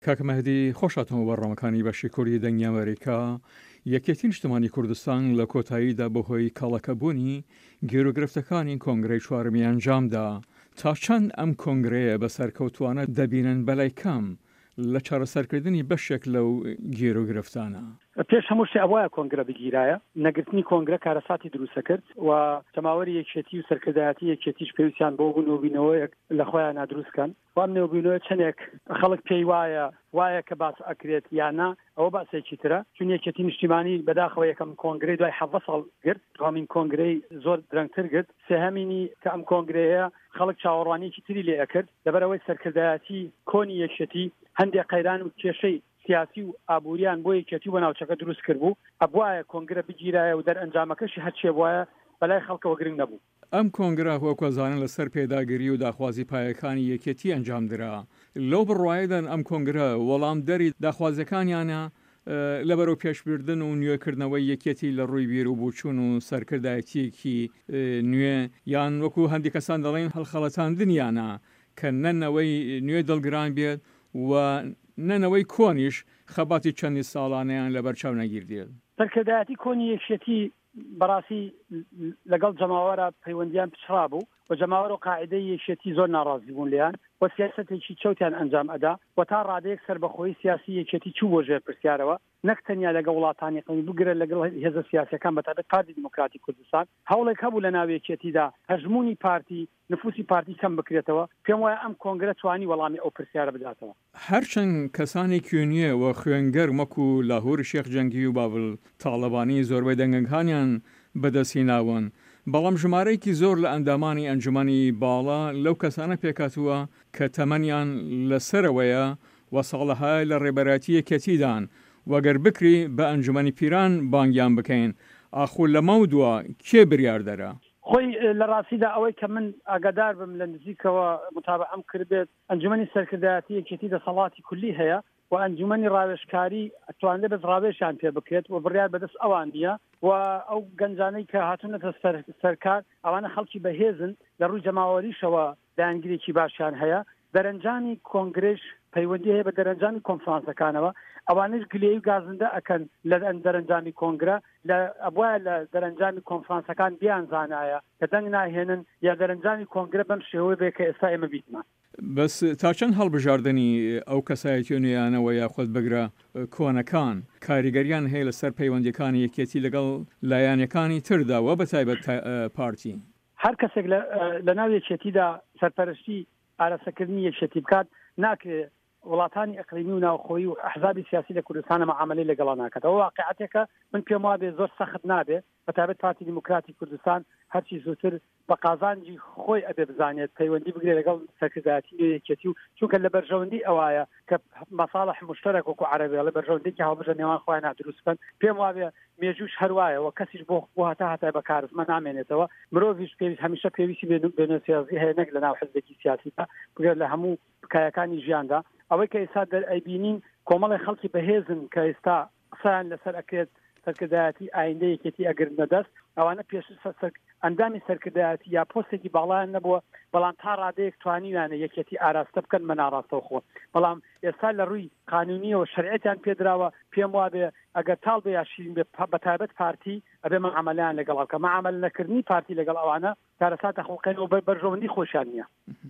کاک مەهدی خۆشاتەوە بەڕۆمەکانی بەشی کوردی دەنگی ئەمریکا یەکێتی نیشتمانی کوردستان لە کۆتاییدا بەهۆی کەڵەکەبوونی گێروگرفتەکانی کۆنگرەی چوارمی ئەنجامدا تا چەند ئەم کۆنگرەیە بەسەرکەوتوانە دەبینن بەلای کەم لە چارەسەرکردنی بەشێک لەو گێروگرفتانە. پێش هەموو شتێ ئەوایە کۆنگرە بگیرایە نەگرتنی کۆنگرە کارەساتی دروستە کرد و تەماوەری یەکێتی و سەرکردایەتی یەکێتیش پێویستیان بۆ نێوبینەوەیەک لە خۆیان نادروستکەن وام نێوبینەوە چەندێک خەڵک پێی وایە کە باس ئەکرێت یاننا ئەوە باسێکی ترە چون یەکێتی نیشتیمانی بەداخەوە یەکەم کۆنگرەی دوای 7 ساڵ گرت دوامین کۆنگرەی زۆر درەنگتر گرت سێهەمینی کە ئەم کۆنگرەیە خەڵک چاوەڕوانیەکی تری لێ ئەکرد لەبەرەوەی سەرکردایەتی کۆنی یەکێتی هەندێک قەیران و کێشەی سیاسی و ئابووریان بۆ یەکێتی و ناوچەکە دروست کرد بوو ئەبوایە کۆنگرە بگیرایە و دەرئەنجامەکەشی هەرچێ بواە بەلای خەڵکەوە گرنگ نەبوو. ئەم کۆنگرە وەکوەزانن لەسەر پێداگیری و داخوازی پایەکانی یەکێتی ئەنجامدرا لەو بڕواایدان ئەم کۆنگرە وەڵام دەری داخوازەکانیانە لەبەرەوە پێشبردن و نوێکردنەوەی یەکێتی لە ڕووی بیر و بووچوون و سەرکردایەتیەکی نوێ یان وەکو هەندی کەسان دەڵێن هەڵخەڵەتاندنیانە کە نەنەوەی نوێ دڵگران بێت و نەنەوەی کۆنیش خەباتی چەندی ساڵانەیان لەبەر چاو نەگیردێت. سەرکردایەتی کۆنی یەکێتی بەڕاستی لەگەڵ جەماوەرە پەیوەندیان پچڕا بوو و جەماوەر و قاعدەی یەکێتی زۆر ناڕازی بوون لیان و سیاسەتێکی چەوتیان ئەنجام ئەدا و تا ڕادەیەک سەربەخۆی سیاسی یەکێتی چوو بۆ ژێر پرسیارەوە نەک تەنیا لەگەڵ وڵاتانی قەڵی بگرە لەگەڵ هێزە سیاسەکان بەتابەت پارتی دیموکراتی کوردستان هەوڵێک هەبوو لە ناو یەکێتیدا هەژمونی پارتی نفوسی پارتی کەم بکرێتەوە پێم وایە ئەم کۆنگرە توانی وەڵامی ئەو پرسیارە بداتەوە. هەرچەند کەسانێکی نییە و خوێنگەر وەکو لاهور شێخ جەنگی و بابل تاڵەبانی زۆربەی دەنگەکانیان بەدەستی ناون بەڵام ژمارەیەکی زۆر لە ئەندامانی ئەنجومەنی باڵا لەو کەسانە پێکاتووە کە تەمەنیان لەسەرەوەیە و ساڵەهای لە ڕێبەراتی یەکێتیدان وەگەر بکری بە ئەنجومەنی پیران بانگیان بکەین ئاخۆ لەمە دووە کێ بریاردەرە؟ خۆی لە ڕاستیدا ئەوەی کە من ئاگادار بم لە نزیکەوە متابعەم کردبێت ئەنجومەنی سەرکردایەتی یەکێتی دەسەڵاتی کولی هەیە و ئەنجومەنی ڕاوێژکاری ئەتوانێت بەس ڕاوێژیان پێ بکرێت و بڕیار بەدەست ئەوان نیە و ئەو گەنجانەی کە هاتوونەتە سەرکار ئەوانە خەڵکی بەهێزن لە ڕووی جەماوەریشەوە دایانگیرێکی باشیان هەیە دەرەنجامی کۆنگرێش پەیوەندی هەیە بە دەرەنجامی کۆنفرانسەکانەوە ئەوانش گلەی و گازندە ئەکەن لە دەرەنجامی کۆنگرە لە ئەبوایە لە دەرەنجامی کۆنفرانسەکان بیان زانایە کە دەنگ ناهێنن یا دەرەنجامی کۆنگرە بەم شێوەیە بێ کە ئێستا ئێمە بیتمان. بەس تا چەند هەڵبژاردننی ئەو کەسایەتی نوێیانەوە یاخۆت بەگرە کۆنەکان کاریگەریان هەیە لەسەر پەیوەندیەکانی یەکێتی لەگەڵ لایەنەکانی ترداوە بەتایبەت پارتی هەر کەسێک لە ناو یەکێتیدا سەرپەرشتی ئارەسەکردنی یەکێتی بکات ناکرێت وڵاتانی ئەقلیمی و ناوخۆیی و ئەحزابی سیاسی لە کوردستانە مەعاملەی لەگەڵا ناکاتەوە واقعەتێکە من پێم وابێ زۆر سەخت نابێ بەتابەت پارتی دیموکراتی کوردستان هەرچی زووتر بە قازانجی خۆی ئەبێ بزانێت پەیوەندی بگرێت لەگەڵ سەرکردایەتی یەکێتی و چونکە لە بەرژەوەندی ئەوایە کە مەساڵح مشتەرەک وەکو عەرەبیە لە بەرژەوەندێکی هەڵبژە نێوان خۆیان نادروستکەن پێم وابێ مێژوش هەروایەوە کەسیش بۆ هەتا بە کارزمە نامێنێتەوە مرۆڤیش پێویست هەمیشە پێویستی بێنە سیاسی هەیە نەک لە ناو حزبێکی سیاسی تا بگرێت لە هەموو بکایەکانی ژیاندا ئەوەی کە ئێستا دەرئەبینین کۆمەڵی خەڵکی بەهێزن کە ئێستا قسەیان لەسەر ئەکرێت سەرکردایەتی ئایندەی یەکێتی ئەگرنە دەست ئەوانە پێش ئەندامی سەرکردایەتی یا پۆستێکی باڵایان نەبووە بەڵام تا ڕادەیەک توانیوانە یەکێتی ئاراستە بکەن بە ناڕاستەوە خۆ بەڵام ئێستا لە ڕووی قانونیەوە شەرعەتیان پێدراوە پێم وابێ ئەگەر تاڵ بە یاشین بەتایبەت پارتی ئەبێ مەعامەلەیان لەگەڵ کە مەعامەل نەکردنی پارتی لەگەڵ ئەوانە کارەساتە خەڵقێنەوە بەرژەوەندی خۆشیان نییە.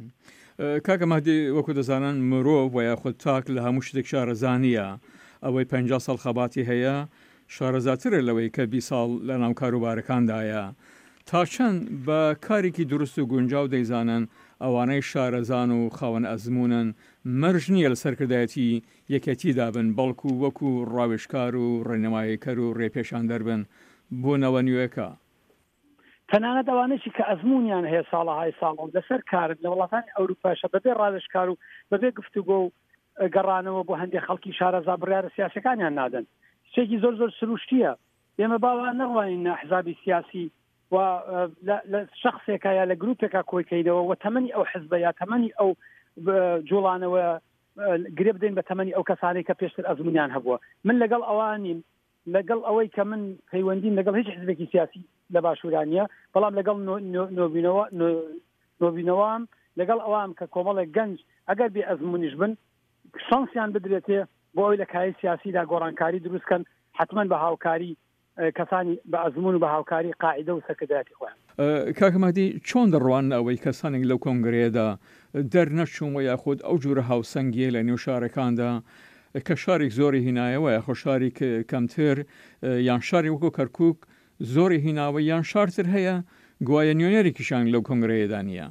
کاکە مەهدی وەکو دەزانن مرۆڤ و یاخود تاک لە هەموو شتێک شارەزانیە ئەوەی 50 ساڵ خەباتی هەیە شارەزاترە لەوەی کە 20 ساڵ لە ناو کاروبارەکاندایە تا چەند بە کارێکی دروست و گونجاو دەیزانن ئەوانەی شارەزان و خاوەن ئەزمونن مەرج نییە لە سەرکردایەتی یەکێتی دابن بەڵکو وەکو ڕاوێژکار و ڕێنەماییکەر و ڕێپێشان دەربن بۆ نەوە نوێەکە. تەنانەت ئەوانەی کە ئەزمونیان هەیە ساڵەهای ساڵ لەسەر کارن لە وڵاتانی ئەوروپاشە بەبێ ڕاوێژکار و بەبێ گفتوگۆ و گەڕانەوە بۆ هەندێک خەڵکی شارەزا بڕیارە سیاسەکانیان نادەن شتێکی زۆر سروشتیە ئێمە باوان نەڕوانین حزابی سیاسی و لە شخصێکە یا لە گروپێکە کۆیکەینەوە و تەمەنی ئەو حزبە یا تەمەنی ئەو جوڵانەوە گرێ بدەین بە تەمەنی ئەو کەسانەی کە پێشتر ئەزمونیان هەبووە من لەگەڵ ئەوانیم لەگەڵ ئەوەی کە من پەیوەندیم لەگەڵ هیچ حزبێکی سیاسی لە باشوورانیە بەڵام لەگەڵ نۆبینەوەم لەگەڵ ئەوام کە کۆمەڵێک گەنج ئەگەر بێ ئەزمونیش بن شانسیان بدرێتێ بۆ ئەوی لە کاری سیاسیدا گۆڕانکاری دروستکەن حتمما بە هاوکاری کەسانی بە ئەزمون و بە هاوکاری قاعدە و سەرکردایەتی خۆیان. کاکەمادی چۆن دەڕوان ئەوەی کەسانێک لەو کۆنگرێدا دەرنەچوون و یاخود ئەو جوورە هاوسەنگیە لە نێو شارەکاندا کە شارێک زۆری هینایەوە یاخۆ شاری کەمتر یان شاری وەکو کەرکووک زۆری هیناوە یان شارتر هەیە گوایە نیۆنەرێکیشان لەو کۆنگرەیەدا نییە.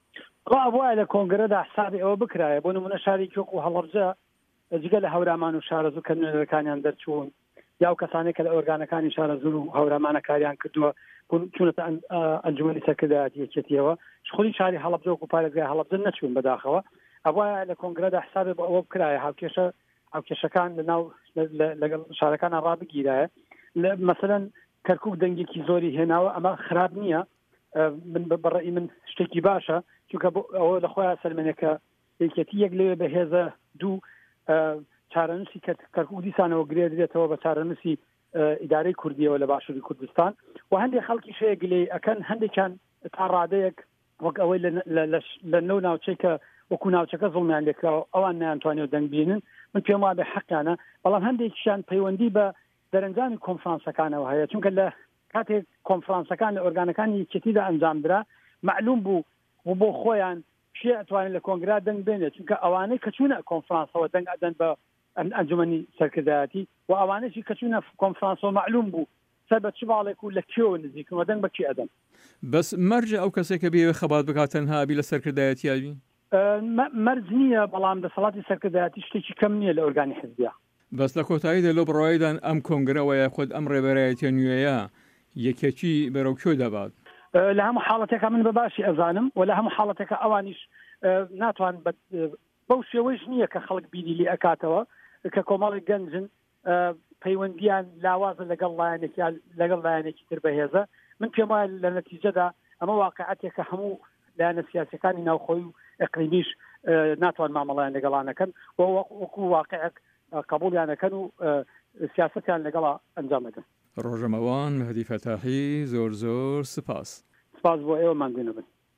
وایە لە کۆنگرەدا حسابی ئەوە بکرایە بۆ نمونە شاری وەکو هەڵەبجە جگە لە هەورامان و شارەزوو کە نوێنەرەکانیان دەرچوون یا و کەسانێک کە لە ئۆرگانەکانی شارەزوو و هەورامانە کاریان کردووە چونەتە ئەنجومەنی سەرکردایەتی یەکێتیەوە خۆی شاری هەڵەبجە و پارێزگای هەڵەبجە نەچوون بەداخەوە ئەوە لە کۆنگرەدا حسابێ بە ئەوە بکرایە هاوکێشەکان لەناو لەگەڵ شارەکان ڕابگیرایە مەسەلەن کەرکووک دەنگێکی زۆری هێناوە ئەمە خراپ نییە من بەڕێی من شتێکی باشە چونکە ئەوە لە خۆیان سەرمێنەکە یەکێتی یەک لەوێ بەهێزە دوو چارەنووسی کەرکووک دیسانەوە گرێدرێتەوە بە چارەنووسی ئیدارەی کوردیەوە لە باشووری کوردستان و هەندێک خەڵکی شەیە گلەی ئەکەن هەندێکیان تا ڕادەیەک وەک ئەوەی لە نەو ناوچەی کە وەکو ناوچەکە زڵمیان لێکراوە ئەوان نەیانتوانێت دەنگ بینن من پێم وایە بەحەقیانە بەڵام هەندێکیشان پەیوەندی بە دەرەنجامی کۆنفرانسەکانەوە هەیە چونکە لە کاتێک کۆنفرانسەکان لە ئۆرگانەکانی یەکێتیدا ئەنجامدرا معلوم بوو و بۆ خۆیان شێ ئەتوانێت لە کۆنگرا دەنگ بێنێت چونکە ئەوانەی کە چوونە کۆنفرانسەوە دەنگ ئەدەن بە ئەنجومەنی سەرکردایەتی و ئەوانەی کە چوونە کۆنفرانسەوە معلوم بوو سەر بە چ باڵێک و لە کێوە نزیکەوە دەنگ بە کێ ئەدەن. بەس مەرجە ئەو کەسێکە بێوێ خەبات بکات تەنها لە سەرکردایەتیاوی مەرج نییە بەڵام دەسەڵاتی سەرکردایەتی شتێکی کەم نییە لە ئۆرگانی حزبیە. بەس لە کۆتاییدا لەو بڕایدان ئەم کۆنگرەوە یاخود ئەم ڕێبەرایەتیە نوێیە یەکێکی بەرەو کێو دەبات لە هەموو حاڵەتێکە من بەباشی ئەزانم و لە هەموو حاڵەتێکە ئەوانیش ناتوان بەو شێوەیش نییە کە خەڵک بیری لێ ئەکاتەوە کە کۆمەڵی گەنجن پەیوەندیان لاوازە لەگەڵ لایەنێکی تر بەهێزە من پێم وایە لە نەتیجەدا ئەمە واقعەتێکە هەموو لایەنە سیاسەکانی ناوخۆی و ئەقلیمیش ناتوان مامەڵیان لەگەڵانەکەن وەکو واقعەک قبولیانەکەن و سیاستیان لەگەڵا ئەنجامەدەن. ڕۆژەمەوان مەهدی فەتاحی زۆر سپاس بۆ ئێوەمان بێنەبن.